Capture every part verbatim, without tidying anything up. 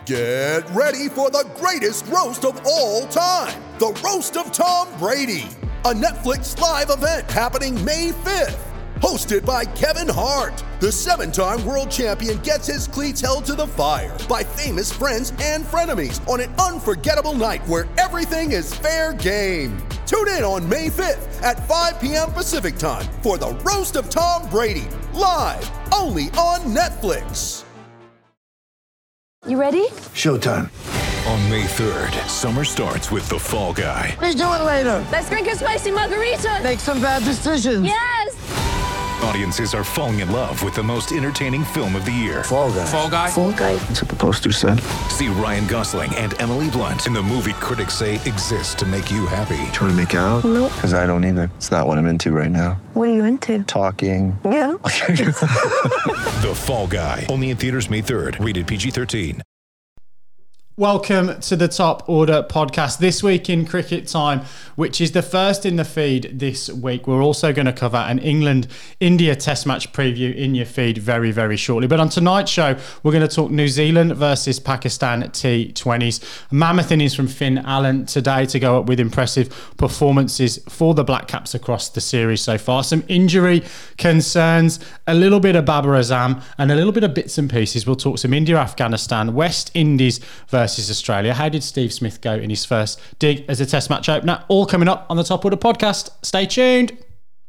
Get ready for the greatest roast of all time, the Roast of Tom Brady, a Netflix live event happening May fifth. Hosted by Kevin Hart, the seven-time world champion gets his cleats held to the fire by famous friends and frenemies on an unforgettable night where everything is fair game. Tune in on May fifth at five p.m. Pacific time for the Roast of Tom Brady, live only on Netflix. You ready? Showtime. On May third, summer starts with The Fall Guy. Let's do it later. Let's drink a spicy margarita. Make some bad decisions. Yes. Audiences are falling in love with the most entertaining film of the year. Fall Guy. Fall Guy. Fall Guy. That's what the poster said. See Ryan Gosling and Emily Blunt in the movie critics say exists to make you happy. Trying to make it out? Nope. Because I don't either. It's not what I'm into right now. What are you into? Talking. Yeah. The Fall Guy. Only in theaters May third. Rated P G thirteen. Welcome to the Top Order podcast. This week in Cricket Time, which is the first in the feed this week. We're also going to cover an England-India Test match preview in your feed very, very shortly. But on tonight's show, we're going to talk New Zealand versus Pakistan T twenties. Mammoth innings from Finn Allen today to go up with impressive performances for the Black Caps across the series so far. Some injury concerns, a little bit of Babar Azam, and a little bit of bits and pieces. We'll talk some India-Afghanistan, West Indies versus versus Australia. How did Steve Smith go in his first dig as a Test match opener? All coming up on the Top Order podcast. Stay tuned.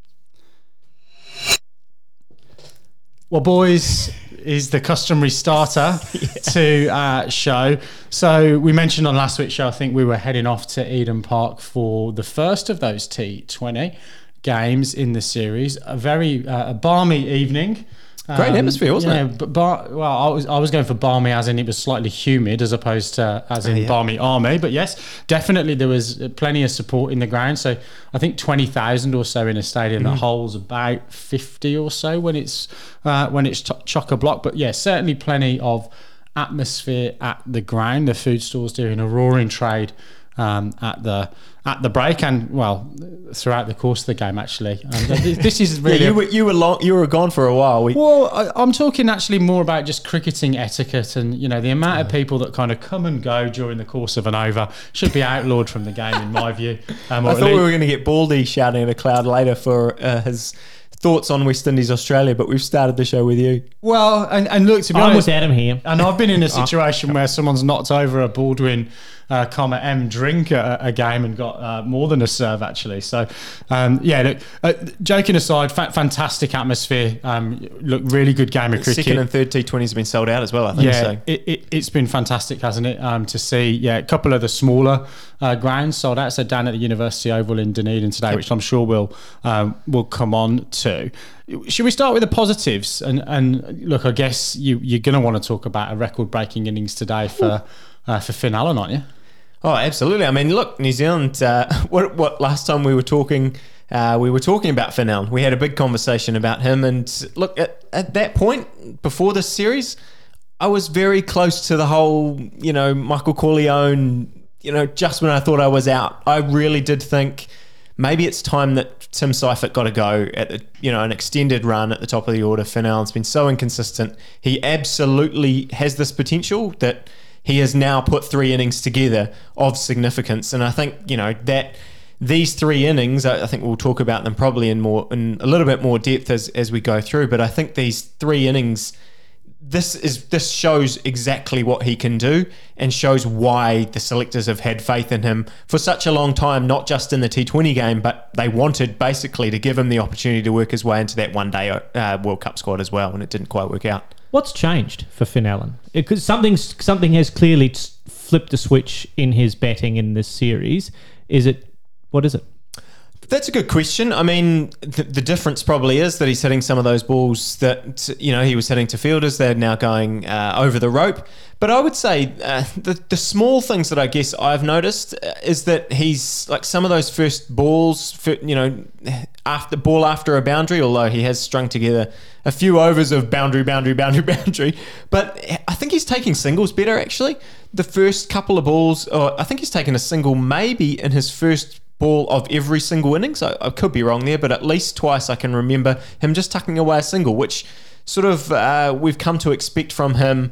Well, boys, is the customary starter yeah. to uh, show. So we mentioned on last week's show, I think we were heading off to Eden Park for the first of those T twenty games in the series. A very uh, a balmy evening. Great um, atmosphere, wasn't you know, it? But bar, well, I was I was going for balmy as in it was slightly humid as opposed to as in oh, yeah. balmy army. But yes, definitely there was plenty of support in the ground. So I think twenty thousand or so in a stadium mm. that holds about fifty or so when it's uh, when it's chock a block. But yeah, certainly plenty of atmosphere at the ground. The food stores doing a roaring trade um, at the at the break and well throughout the course of the game actually. And this is really yeah, you were you were long you were gone for a while. We, well, I, I'm talking actually more about just cricketing etiquette and you know the amount of people that kind of come and go during the course of an over should be outlawed from the game in my view. Um, I thought we were going to get Baldy shouting at a cloud later for uh, his thoughts on West Indies Australia, but we've started the show with you. Well, and, and look, to be I'm honest, with Adam here, and I've been in a situation where someone's knocked over a Baldwin, uh, comma M drink at a game and got uh, more than a serve actually. So, um, yeah, look, uh, joking aside, fa- fantastic atmosphere. Um, look, really good game of cricket. Second and third T twenties have been sold out as well, I think. Yeah, so. it, it, it's been fantastic, hasn't it? Um, to see, yeah, a couple of the smaller uh, grounds sold out. So down at the University Oval in Dunedin today, yep. which I'm sure we'll um, will come on to. Should we start with the positives? And and look, I guess you you're going to want to talk about a record-breaking innings today for uh, for Finn Allen, aren't you? Oh, absolutely. I mean, look, New Zealand. Uh, what what last time we were talking, uh, we were talking about Finn Allen. We had a big conversation about him, and look at at that point before this series, I was very close to the whole, you know, Michael Corleone. You know, just when I thought I was out, I really did think maybe it's time that Tim Seifert got to go at the, you know, an extended run at the top of the order. Finn Allen's been so inconsistent. He absolutely has this potential that he has now put three innings together of significance. And I think, you know, that these three innings, I think we'll talk about them probably in more, in a little bit more depth as, as we go through. But I think these three innings, This is this shows exactly what he can do and shows why the selectors have had faith in him for such a long time, not just in the T twenty game, but they wanted basically to give him the opportunity to work his way into that one-day uh, World Cup squad as well, and it didn't quite work out. What's changed for Finn Allen? Because something something has clearly flipped a switch in his batting in this series. Is it? What is it? That's a good question. I mean, the, the difference probably is that he's hitting some of those balls that, you know, he was hitting to fielders. They're now going uh, over the rope. But I would say uh, the, the small things that I guess I've noticed is that he's like some of those first balls, for, you know, after ball after a boundary, although he has strung together a few overs of boundary, boundary, boundary, boundary. But I think he's taking singles better, actually. The first couple of balls, or I think he's taken a single maybe in his first ball of every single innings. I, I could be wrong there, but at least twice I can remember him just tucking away a single, which sort of uh, we've come to expect from him,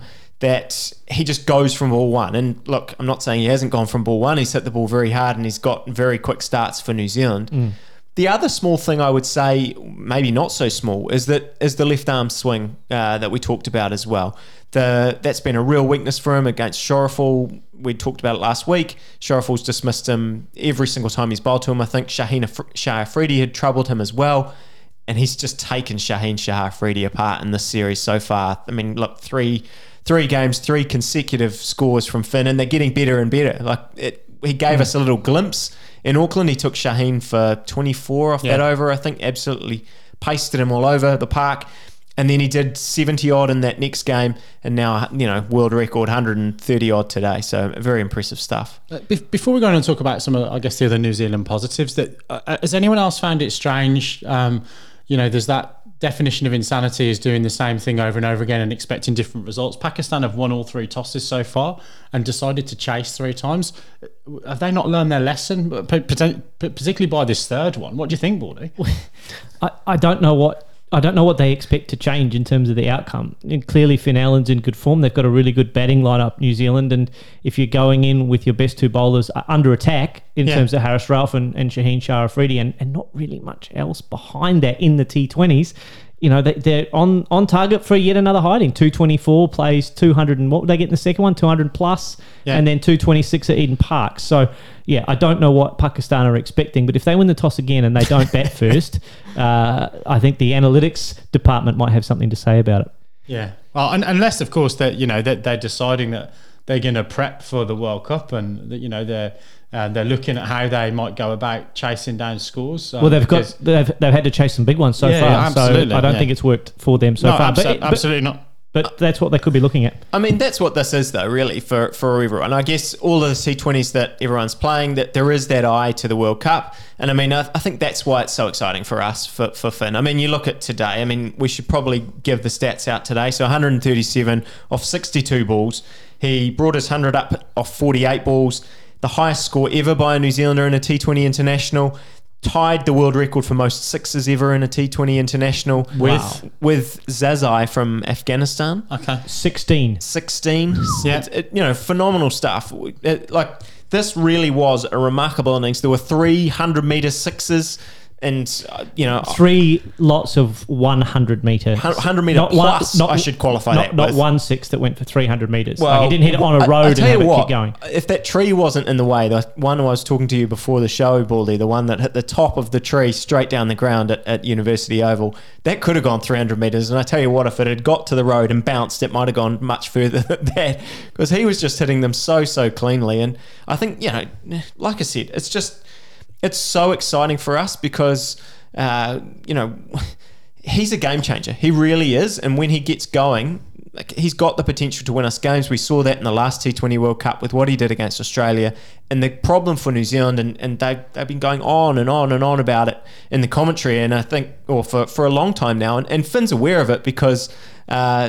that he just goes from ball one. And look, I'm not saying he hasn't gone from ball one. He's hit the ball very hard and he's got very quick starts for New Zealand. Mm. The other small thing I would say, maybe not so small, is that is the left arm swing uh, that we talked about as well. The that's been a real weakness for him against Sharaful. We talked about it last week. Sharaful's dismissed him every single time he's bowled to him. I think Shaheen Shah Afridi had troubled him as well. And he's just taken Shaheen Shah Afridi apart in this series so far. I mean, look, three... Three games, three consecutive scores from Finn, and they're getting better and better. Like it, he gave mm. us a little glimpse in Auckland. He took Shaheen for twenty-four off yeah. that over, I think, absolutely pasted him all over the park. And then he did seventy odd in that next game, and now, you know, world record one hundred thirty odd today. So very impressive stuff. Before we go on and talk about some of, I guess, the other New Zealand positives, that uh, has anyone else found it strange? Um, you know, there's that definition of insanity is doing the same thing over and over again and expecting different results. Pakistan have won all three tosses so far and decided to chase three times. Have they not learned their lesson, particularly by this third one? What do you think, Baldy? I, I don't know what I don't know what they expect to change in terms of the outcome. And clearly, Finn Allen's in good form. They've got a really good batting lineup, New Zealand. And if you're going in with your best two bowlers under attack in yeah. terms of Haris Rauf and, and Shaheen Shah Afridi, and, and not really much else behind that in the T twenties, you know, they, they're on, on target for yet another hiding. two twenty-four plays two hundred, and what would they get in the second one? two hundred plus, yeah. and then two twenty-six at Eden Park. So, yeah, I don't know what Pakistan are expecting, but if they win the toss again and they don't bat first, uh, I think the analytics department might have something to say about it. Yeah, well, and, unless, of course, that you know that they're deciding that they're going to prep for the World Cup, and that, you know they're uh, they're looking at how they might go about chasing down scores. Um, well, they've got they've they've had to chase some big ones so yeah, far. Yeah, absolutely, so I don't yeah. think it's worked for them so no, far. Abso- but, absolutely but, not. But that's what they could be looking at. I mean, that's what this is, though, really, for, for everyone. I guess all of the T twenties that everyone's playing, that there is that eye to the World Cup. And I mean, I, I think that's why it's so exciting for us, for, for Finn. I mean, you look at today, I mean, we should probably give the stats out today. So one hundred thirty-seven off sixty-two balls. He brought his one hundred up off forty-eight balls. The highest score ever by a New Zealander in a T twenty international. Tied the world record for most sixes ever in a T twenty international with wow. with Zazai from Afghanistan. Okay, sixteen. sixteen. Yeah, it, it, you know, phenomenal stuff. It, like this really was a remarkable innings. There were three hundred meter sixes. And, uh, you know... Three lots of one hundred metre. one hundred metre not plus, one, not, I should qualify not, that Not with. one six that went for three hundred metres. Well, like he didn't hit it on a road I, I and tell have you it what, keep going. If that tree wasn't in the way, the one I was talking to you before the show, Baldy, the one that hit the top of the tree straight down the ground at, at University Oval, that could have gone three hundred metres. And I tell you what, if it had got to the road and bounced, it might have gone much further than that, because he was just hitting them so, so cleanly. And I think, you know, like I said, it's just, it's so exciting for us because... Uh, you know, he's a game changer. He really is. And when he gets going, like, he's got the potential to win us games. We saw that in the last T twenty World Cup with what he did against Australia. And the problem for New Zealand, and, and they've, they've been going on and on and on about it in the commentary, and I think, or for, for a long time now, and, and Finn's aware of it because... Uh,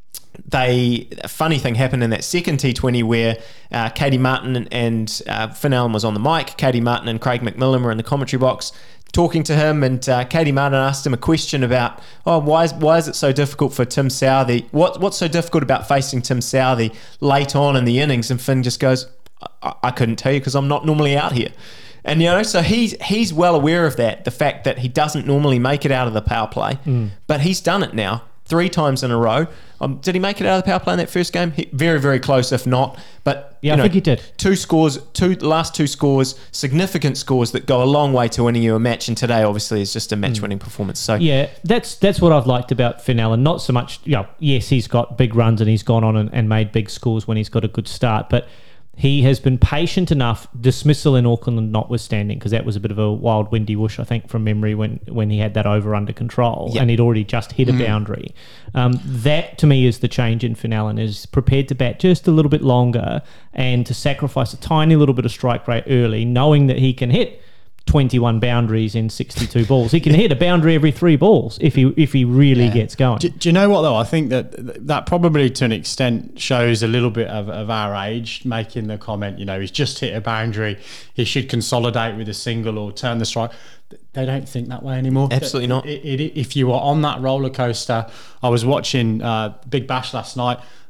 They a funny thing happened in that second T twenty where uh, Katie Martin and, and uh, Finn Allen was on the mic. Katie Martin and Craig McMillan were in the commentary box talking to him, and uh, Katie Martin asked him a question about, oh, why is why is it so difficult for Tim Southee? What what's so difficult about facing Tim Southee late on in the innings? And Finn just goes, I, I couldn't tell you because I'm not normally out here. And, you know, so he's he's well aware of that, the fact that he doesn't normally make it out of the power play, mm. but he's done it now three times in a row. Um, did he make it out of the power play in that first game? He, very, very close, if not. But yeah, you know, I think he did. Two scores, two last two scores, significant scores that go a long way to winning you a match. And today, obviously, is just a match-winning mm. performance. So yeah, that's that's what I've liked about Finn Allen. Not so much, you know, yes, he's got big runs and he's gone on and, and made big scores when he's got a good start, but he has been patient enough, dismissal in Auckland notwithstanding, because that was a bit of a wild, windy whoosh, I think, from memory when, when he had that over under control, yep. and he'd already just hit mm. a boundary. Um, that, to me, is the change in Finn Allen, is prepared to bat just a little bit longer and to sacrifice a tiny little bit of strike rate early, knowing that he can hit twenty-one boundaries in sixty-two balls. He can hit a boundary every three balls if he if he really yeah. gets going. Do, do you know what, though? I think that that probably to an extent shows a little bit of, of our age, making the comment, you know, he's just hit a boundary, he should consolidate with a single or turn the strike. They don't think that way anymore. Absolutely not. It, it, if you were on that roller coaster, I was watching uh, Big Bash last night,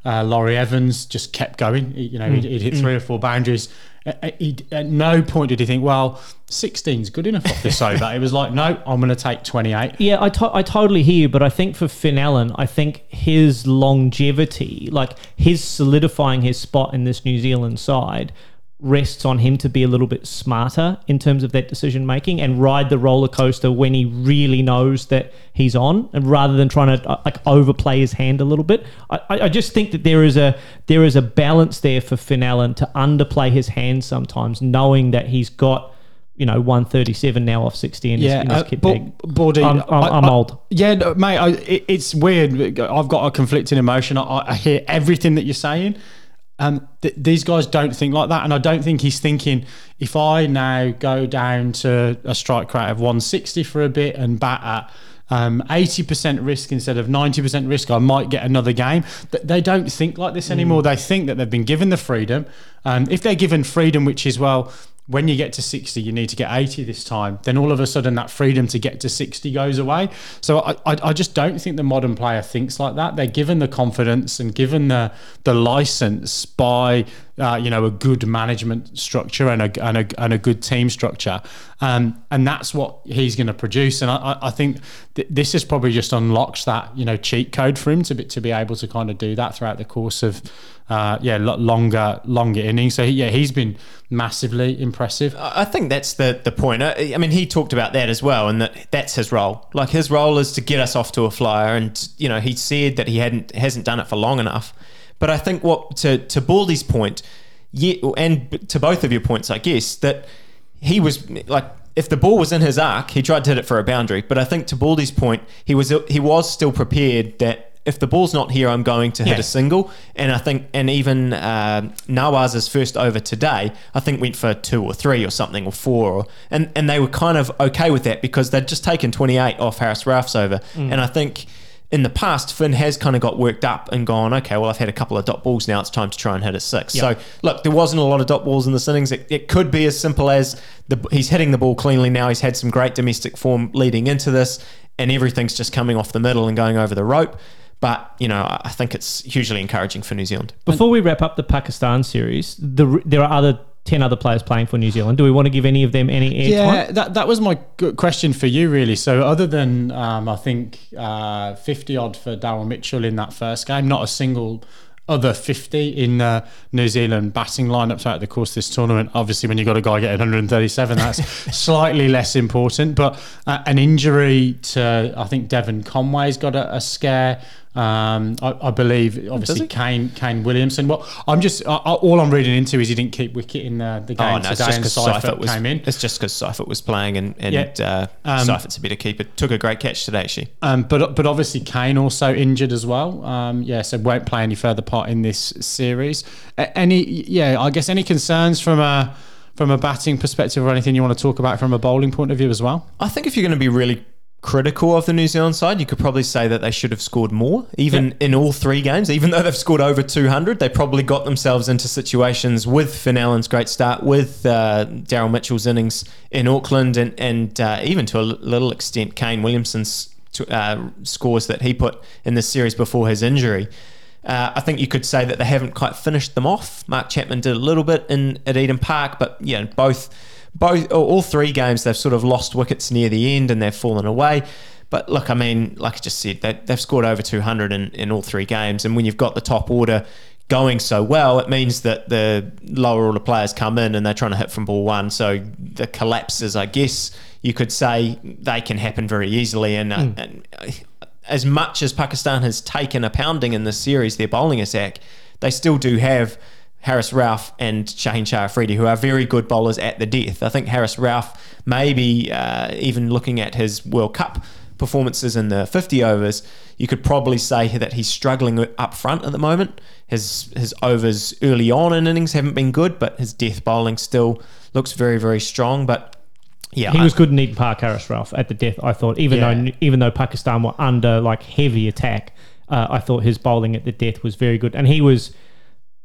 Uh, Laurie Evans just kept going. He, you know, mm. he'd, he'd hit three mm. or four boundaries. Uh, he'd, at no point did he think, well, sixteen's good enough off this over. It was like, no, I'm going to take twenty-eight. Yeah, I, to- I totally hear you, but I think for Finn Allen, I think his longevity, like his solidifying his spot in this New Zealand side, rests on him to be a little bit smarter in terms of that decision making and ride the roller coaster when he really knows that he's on, and rather than trying to uh, like overplay his hand a little bit. I, I just think that there is a there is a balance there for Finn Allen to underplay his hand sometimes, knowing that he's got, you know, one thirty-seven now off sixty in yeah, his, in his uh, kit Bo- bag. Bordy, I'm, I'm, I, I'm I, old. Yeah, no, mate, I, it, it's weird. I've got a conflicting emotion. I, I hear everything that you're saying. Um, th- these guys don't think like that, and I don't think he's thinking, if I now go down to a strike rate of one sixty for a bit and bat at um, eighty percent risk instead of ninety percent risk, I might get another game. Th- they don't think like this anymore. Mm. They think that they've been given the freedom. Um, if they're given freedom, which is, well, when you get to sixty, you need to get eighty this time, then all of a sudden that freedom to get to sixty goes away. So I, I, I just don't think the modern player thinks like that. They're given the confidence and given the the license by uh, you know, a good management structure and a and a, and a good team structure, um, and that's what he's going to produce. And I, I think th- this has probably just unlocked that, you know, cheat code for him to be to be able to kind of do that throughout the course of uh, yeah longer longer innings. So yeah, he's been massively impressive. I think that's the the point. I, I mean, he talked about that as well, and that that's his role. Like, his role is to get us off to a flyer, and you know, he said that he hadn't hasn't done it for long enough. But I think what to to Baldy's point, yeah, and to both of your points, I guess, that he was like, if the ball was in his arc, he tried to hit it for a boundary. But I think to Baldy's point, he was he was still prepared that if the ball's not here, I'm going to hit yeah. a single. And I think, and even uh, Nawaz's first over today, I think went for two or three or something, or four. Or, and, and they were kind of okay with that because they'd just taken twenty-eight off Harris Ralph's over. Mm. And I think in the past, Finn has kind of got worked up and gone, okay, well, I've had a couple of dot balls now, it's time to try and hit a six. Yep. So, look, there wasn't a lot of dot balls in this innings. It, it could be as simple as the, he's hitting the ball cleanly now. He's had some great domestic form leading into this, and everything's just coming off the middle and going over the rope. But, you know, I think it's hugely encouraging for New Zealand. Before we wrap up the Pakistan series, the, there are other ten other players playing for New Zealand. Do we want to give any of them any airtime? Yeah, that, that was my good question for you, really. So other than, um, I think, uh, fifty-odd for Daryl Mitchell in that first game, not a single other fifty in uh, New Zealand batting lineups throughout the course of this tournament. Obviously, when you've got a guy getting one hundred thirty-seven, that's slightly less important. But uh, an injury to, I think, Devon Conway's got a, a scare. Um, I, I believe, obviously, Kane Kane Williamson. Well, I'm just I, all I'm reading into is he didn't keep wicket in the, the game oh, no, today, and Seifert was, came in. It's just because Seifert was playing, and, and yeah. uh, um, Seifert's a better keeper. Took a great catch today, actually. Um, but but obviously Kane also injured as well. Um, yeah, so won't play any further part in this series. A- any yeah, I guess any concerns from a from a batting perspective or anything you want to talk about from a bowling point of view as well? I think if you're going to be really critical of the New Zealand side, you could probably say that they should have scored more, even yep. in all three games. Even though they've scored over two hundred, they probably got themselves into situations with Finn Allen's great start, with uh, Daryl Mitchell's innings in Auckland, and, and uh, even to a little extent Kane Williamson's uh, scores that he put in this series before his injury. Uh, I think you could say that they haven't quite finished them off. Mark Chapman did a little bit in at Eden Park, but yeah, both Both all three games they've sort of lost wickets near the end and they've fallen away. But look, I mean, like I just said, they, they've scored over two hundred in, in all three games. And when you've got the top order going so well, it means that the lower order players come in and they're trying to hit from ball one. So the collapses, I guess you could say, they can happen very easily. And, mm. uh, and uh, as much as Pakistan has taken a pounding in this series, their bowling attack, they still do have Harris Ralph and Shaheen Shah Afridi, who are very good bowlers at the death. I think Harris Ralph, maybe uh, even looking at his World Cup performances in the fifty overs, you could probably say that he's struggling up front at the moment. His his overs early on in innings haven't been good, but his death bowling still looks very, very strong. But yeah, he I, was good in Eden Park, Harris Ralph, at the death, I thought. Even yeah. though even though Pakistan were under like heavy attack, uh, I thought his bowling at the death was very good. And he was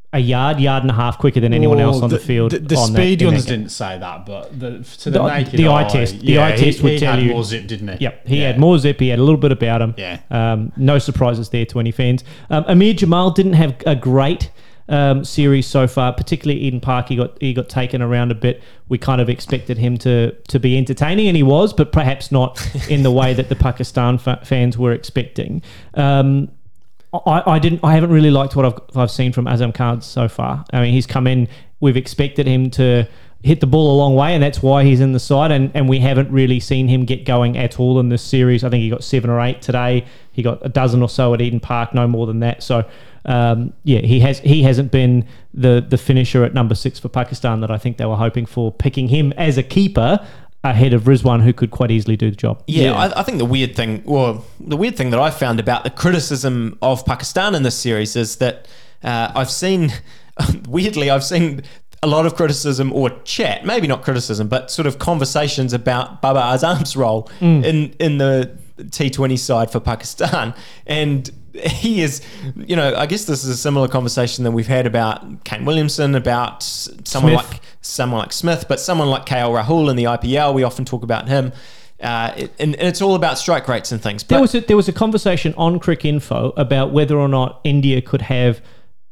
a yard, yard and a half quicker than anyone else on the, the field. The, the on speed that, ones that didn't say that, but the, to the, the naked the eye eye, test, the yeah, eye test he, would he tell had you more zip, didn't he? Yep, he yeah. had more zip. He had a little bit about him. Yeah, um, no surprises there to any fans. Um, Amir Jamal didn't have a great um, series so far, particularly Eden Park. He got he got taken around a bit. We kind of expected him to to be entertaining, and he was, but perhaps not in the way that the Pakistan fa- fans were expecting. Um, I, I didn't. I haven't really liked what I've I've seen from Azam Khan so far. I mean, he's come in. We've expected him to hit the ball a long way, and that's why he's in the side. And, and we haven't really seen him get going at all in this series. I think he got seven or eight today. He got a dozen or so at Eden Park, no more than that. So um, yeah, he has he hasn't been the the finisher at number six for Pakistan that I think they were hoping for. Picking him as a keeper ahead of Rizwan, who could quite easily do the job. Yeah, Yeah. I, I think the weird thing, or the weird thing that I found about the criticism of Pakistan in this series is that uh, I've seen, weirdly, I've seen a lot of criticism or chat, maybe not criticism, but sort of conversations about Babar Azam's role Mm. in in the T twenty side for Pakistan, and he is, you know, I guess this is a similar conversation that we've had about Kane Williamson, about someone Smith. like someone like Smith, but someone like K L Rahul in the I P L, we often talk about him. Uh, it, and, and it's all about strike rates and things. But There was a, there was a conversation on Cricinfo about whether or not India could have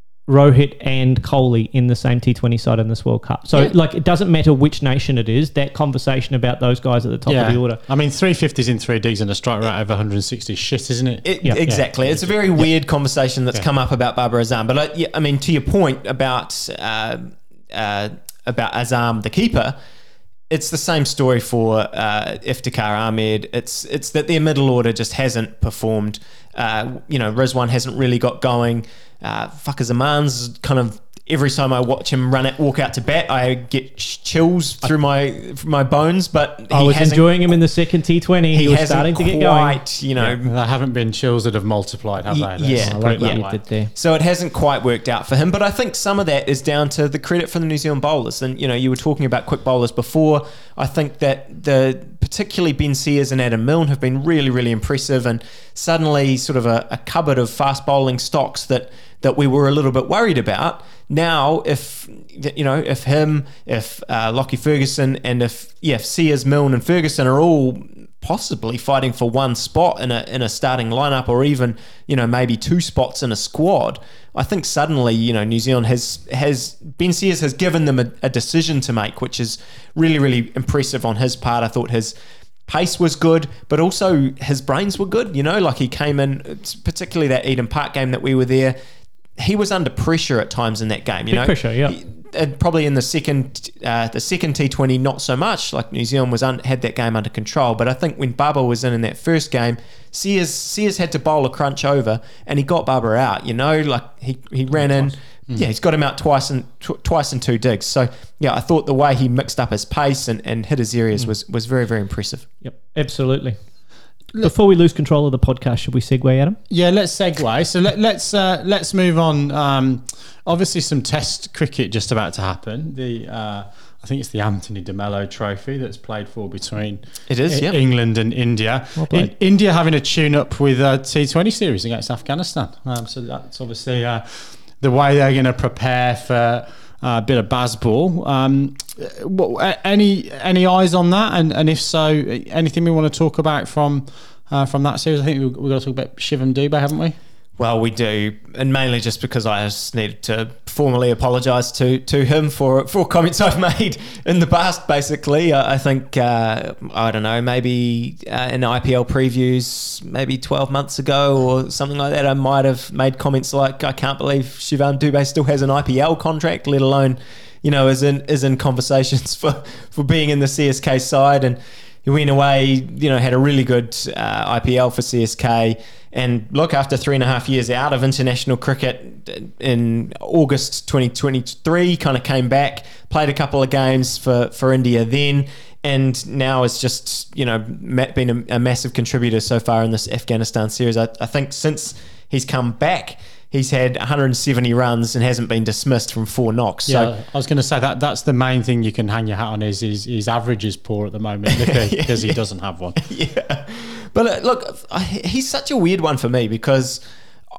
Rohit and Kohli in the same T twenty side in this World Cup. So, Yeah. like, it doesn't matter which nation it is. That conversation about those guys at the top of the order. I mean, three fifties in three Ds and a strike rate over one hundred sixty is shit, isn't it? It, Yeah. exactly. It's a very weird conversation that's Yeah. come up about Babar Azam. But I, yeah, I mean, to your point about uh, uh, about Azam, the keeper, it's the same story for uh, Iftikhar Ahmed. It's it's that their middle order just hasn't performed. Uh, you know, Rizwan hasn't really got going. Uh, Fakhar Zaman's kind of, every time I watch him run it, walk out to bat, I get chills through my through my bones. But he I was hasn't, enjoying him in the second T twenty. He, he was hasn't starting to get quite, going. you know, There haven't been chills that have multiplied, have Y- they? Let's yeah, put I it like that what way. you did there. So it hasn't quite worked out for him, but I think some of that is down to the credit from the New Zealand bowlers. And you know, you were talking about quick bowlers before. I think that the particularly Ben Sears and Adam Milne have been really, really impressive, and suddenly sort of a, a cupboard of fast bowling stocks that that we were a little bit worried about. Now, if you know, if him, if uh, Lockie Ferguson, and if yeah, if Sears, Milne, and Ferguson are all possibly fighting for one spot in a in a starting lineup, or even you know maybe two spots in a squad, I think suddenly you know New Zealand has has Ben Sears has given them a, a decision to make, which is really really impressive on his part. I thought his pace was good, but also his brains were good. You know, like he came in, particularly that Eden Park game that we were there. He was under pressure at times in that game. You Big know, pressure, yeah. He- and probably in the second, uh, the second T twenty, not so much. Like New Zealand was un- had that game under control. But I think when Baba was in in that first game, Sears Sears had to bowl a crunch over, and he got Baba out. You know, like he he ran in. Yeah, he's got him out twice in tw- twice in two digs. So yeah, I thought the way he mixed up his pace and, and hit his areas was was very very impressive. Yep, absolutely. Before we lose control of the podcast, should we segue, Adam? Yeah, let's segue. So let, let's uh, let's move on. Um, obviously, some Test cricket just about to happen. The uh, I think it's the Anthony de Mello Trophy that's played for between It is, E- yeah. England and India. Well played. In, India having a tune-up with a T twenty series against Afghanistan. Um, so that's obviously uh, the way they're going to prepare for a bit of basball. Um, what, any any eyes on that? And, and if so, anything we want to talk about from uh, from that series? I think we've, we've got to talk about Shivam Dubey, haven't we? Well, we do, and mainly just because I just needed to formally apologise to to him for for comments I've made in the past. Basically, I, I think uh, I don't know, maybe uh, in I P L previews, maybe twelve months ago or something like that, I might have made comments like, "I can't believe Shivam Dubey still has an I P L contract, let alone, you know, is in is in conversations for for being in the C S K side." And he went away, you know, had a really good uh, I P L for C S K. And look, after three and a half years out of international cricket in August twenty twenty-three, kind of came back, played a couple of games for, for India then, and now is just, you know, been a, a massive contributor so far in this Afghanistan series. I, I think since he's come back, he's had one hundred seventy runs and hasn't been dismissed from four knocks. Yeah, So I was going to say that that's the main thing you can hang your hat on is his, his average is poor at the moment because he doesn't have one. yeah. But uh, look, I, he's such a weird one for me because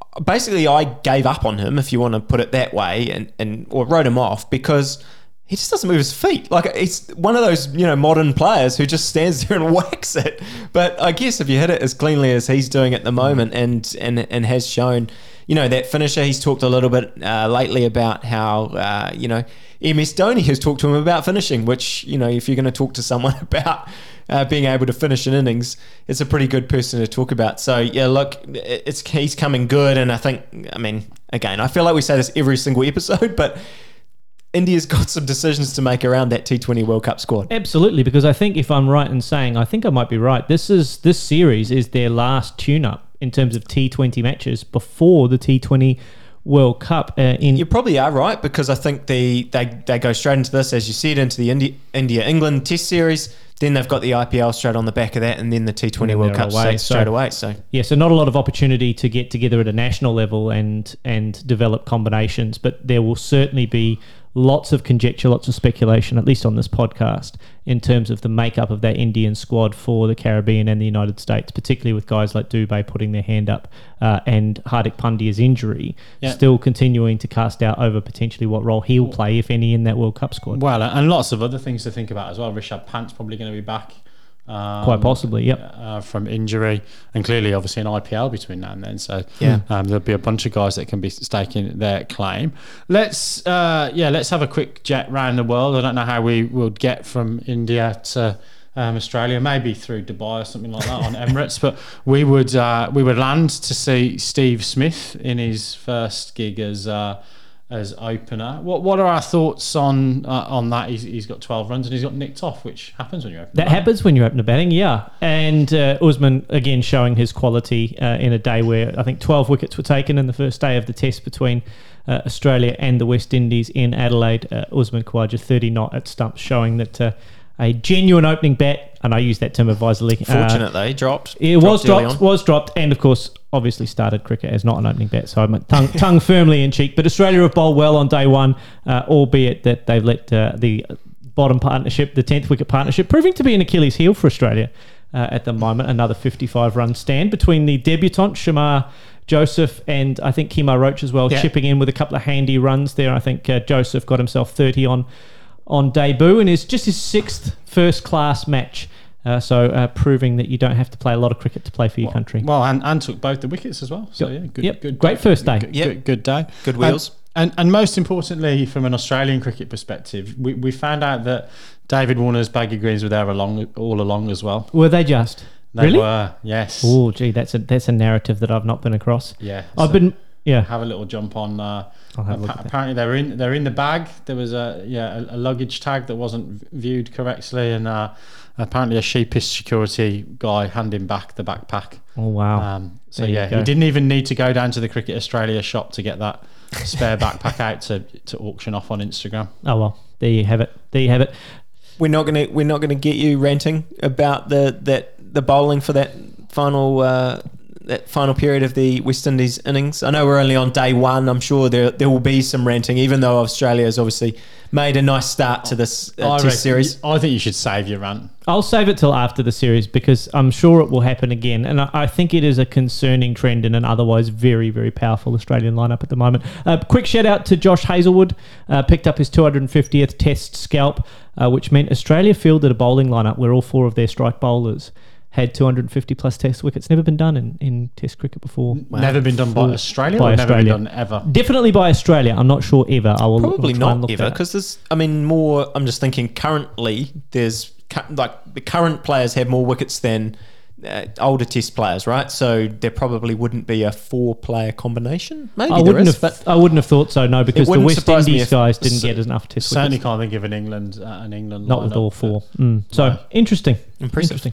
basically I gave up on him, if you want to put it that way, and, and or wrote him off because he just doesn't move his feet. Like, he's one of those, you know, modern players who just stands there and whacks it. But I guess if you hit it as cleanly as he's doing at the moment, and and and has shown, you know, that finisher, he's talked a little bit uh, lately about how, uh, you know, M S Dhoni has talked to him about finishing, which, you know, if you're going to talk to someone about uh, being able to finish an innings, it's a pretty good person to talk about. So, yeah, look, it's he's coming good. And I think, I mean, again, I feel like we say this every single episode, but India's got some decisions to make around that T twenty World Cup squad. Absolutely, because I think if I'm right in saying, I think I might be right, this is this series is their last tune-up in terms of T twenty matches before the T twenty World Cup. Uh, in You probably are right, because I think the they, they go straight into this, as you said, into the India, India-England Test Series. Then they've got the I P L straight on the back of that, and then the T twenty World Cup away, straight, straight so, away. So yeah, so not a lot of opportunity to get together at a national level and and develop combinations, but there will certainly be lots of conjecture, lots of speculation, at least on this podcast, in terms of the makeup of that Indian squad for the Caribbean and the United States, particularly with guys like Dubé putting their hand up uh, and Hardik Pandya's injury Yeah. still continuing to cast doubt over potentially what role he'll play, if any, in that World Cup squad. Well, and lots of other things to think about as well. Rishabh Pant's probably going to be back. Um, Quite possibly, yep. Uh, from injury, and clearly, obviously, an I P L between now and then. So, Yeah. um, there'll be a bunch of guys that can be staking their claim. Let's, uh, yeah, let's have a quick jet round the world. I don't know how we would get from India to um, Australia, maybe through Dubai or something like that on Emirates. But we would, uh, we would land to see Steve Smith in his first gig as. Uh, as opener. What what are our thoughts on uh, on that? He's, he's got twelve runs and he's got nicked off, which happens when you open. That the happens when you open a batting, yeah. And uh, Usman, again, showing his quality uh, in a day where I think twelve wickets were taken in the first day of the test between uh, Australia and the West Indies in Adelaide. Uh, Usman Khawaja, thirty not at stumps, showing that uh, a genuine opening bat, and I use that term advisedly. fortunate uh, they dropped. It was early dropped, on. was dropped, and of course, obviously started cricket as not an opening bat, so I'm tongue, tongue firmly in cheek. But Australia have bowled well on day one, uh, albeit that they've let uh, the bottom partnership, the tenth wicket partnership, proving to be an Achilles heel for Australia uh, at the moment. Another fifty-five run stand between the debutant Shamar Joseph and I think Kemar Roach as well, Yeah. chipping in with a couple of handy runs there. I think uh, Joseph got himself thirty on on debut, and is just his sixth first class match. Uh, so uh, proving that you don't have to play a lot of cricket to play for your country. Well, and, and took both the wickets as well. So Yep. yeah, good, Yep. good, Great first day. Good, Yep. good, good day. Good wheels. And, and and most importantly, from an Australian cricket perspective, we, we found out that David Warner's baggy greens were there along all along as well. Were they just? They really? were, yes. Oh, gee, that's a that's a narrative that I've not been across. Yeah, I've so- been yeah. Have a little jump on. Uh, I'll have a look appa- at that. apparently, they're in they're in the bag. There was a yeah a, a luggage tag that wasn't viewed correctly, and uh, apparently a sheepish security guy handing back the backpack. Oh wow. Um, so There you yeah, go. he didn't even need to go down to the Cricket Australia shop to get that spare backpack out to, to auction off on Instagram. Oh well, there you have it. There you have it. We're not gonna we're not gonna get you ranting about the that the bowling for that final uh, that final period of the West Indies innings. I know we're only on day one. I'm sure there there will be some ranting, even though Australia has obviously made a nice start to this uh, I Test reckon- series. I think you should save your rant. I'll save it till after the series because I'm sure it will happen again. And I, I think it is a concerning trend in an otherwise very, very powerful Australian lineup at the moment. Uh, quick shout out to Josh Hazlewood, uh, picked up his two hundred fiftieth Test scalp, uh, which meant Australia fielded a bowling lineup where all four of their strike bowlers had two hundred fifty plus Test wickets. Never been done in, in Test cricket before. Never been done by For- Australia by or never Australia. been done ever? Definitely by Australia. I'm not sure ever. I will Probably I'll try and not look ever, that up. because there's. I mean, more. I'm just thinking. Currently, there's cu- like the current players have more wickets than uh, older Test players, right? So there probably wouldn't be a four-player combination. Maybe I there wouldn't is, have. but I wouldn't have thought so. No, because the wouldn't West surprise me Indies if- guys didn't so- get enough Test Certainly wickets. can't think of an England uh, an England Not with lineup. all four. Mm. So No. interesting. Impressive. Interesting.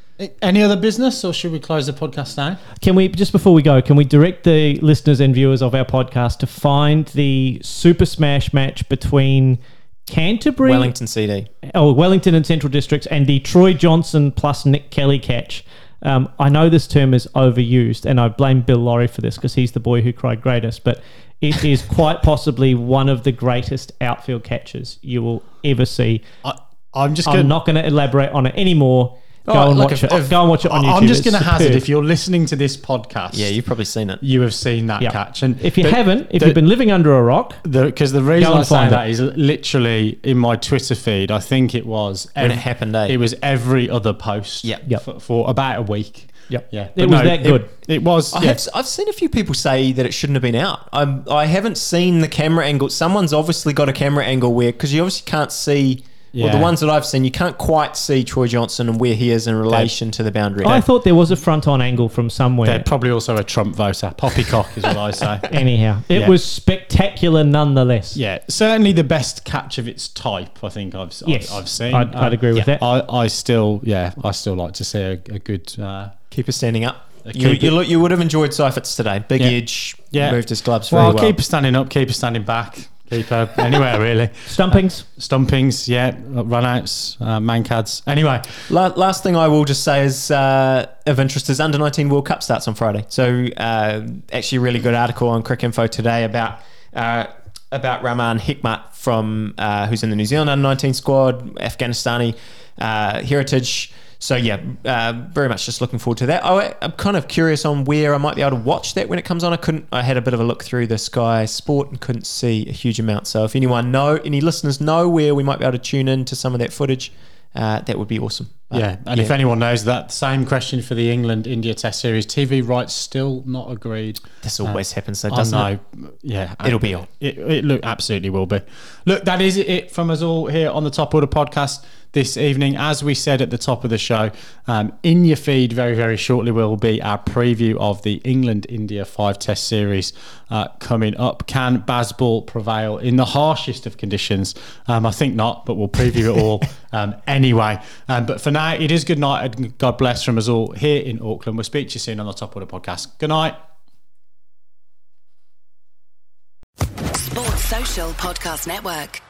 Any other business, or should we close the podcast now? Can we just before we go? Can we direct the listeners and viewers of our podcast to find the Super Smash match between Canterbury, Wellington C D. oh Wellington and Central Districts, and the Troy Johnson plus Nick Kelly catch? Um, I know this term is overused, and I blame Bill Laurie for this because he's the boy who cried greatest. But it is quite possibly one of the greatest outfield catches you will ever see. I, I'm just I'm going. not going to elaborate on it anymore. Go Oh, and look, watch if- it. if- Go and watch it on YouTube. I'm just It's going to hazard, superb. if you're listening to this podcast, Yeah, you've probably seen it. you have seen that Yeah. catch. And If you the- haven't, if the- you've been living under a rock, Because the, reason Go and I say find that it. is literally in my Twitter feed. I think it was When it happened, eh? It was every other post. Yep. Yep. For, for about a week. Yep. Yeah. It But was no, that good. It, it was. I yeah. have, I've seen a few people say that it shouldn't have been out. I'm, I haven't seen the camera angle. Someone's obviously got a camera angle where, because you obviously can't see, well, the Yeah. ones that I've seen, you can't quite see Troy Johnson and where he is in relation to the boundary. I thought there was a front on angle from somewhere. They're probably also a Trump voter. Poppycock is what I say. Anyhow, it Yeah. was spectacular nonetheless. Yeah, certainly the best catch of its type. I think I've Yes, I've, I've seen. I'd, I'd Um, agree with yeah. that. I, I still, yeah, I still like to see a, a good. Uh, Keeper standing up. You, keeper- you, look, you would have enjoyed Seifert today. Big Yeah. edge, Yeah. moved his gloves very well, well. keeper standing up, keeper standing back, keeper anywhere really. Stumpings. Stumpings, yeah, runouts, uh, mancads. Anyway, La- last thing I will just say is uh, of interest is under nineteen World Cup starts on Friday. So uh, actually a really good article on Cricinfo today about uh, about Rahman Hikmat from uh, who's in the New Zealand under nineteen squad, Afghanistani uh, heritage. So yeah, uh, very much just looking forward to that. I, I'm kind of curious on where I might be able to watch that when it comes on. I couldn't. I had a bit of a look through the Sky Sport and couldn't see a huge amount. So if anyone know, any listeners know where we might be able to tune in to some of that footage, uh, that would be awesome. But, yeah, and if anyone knows that, same question for the England-India Test Series. T V rights still not agreed. this always happens, though, I doesn't know. it? Yeah, It'll be on. It, it look absolutely will be. Look, that is it from us all here on the Top Order podcast this evening. As we said at the top of the show, um, in your feed very, very shortly will be our preview of the England-India five Test Series uh, coming up. Can Bazball prevail in the harshest of conditions? Um, I think not, but we'll preview it all um, anyway. Um, but for now, it is good night and God bless from us all here in Auckland. We'll speak to you soon on the Top Order podcast. Good night. Sports Social Podcast Network.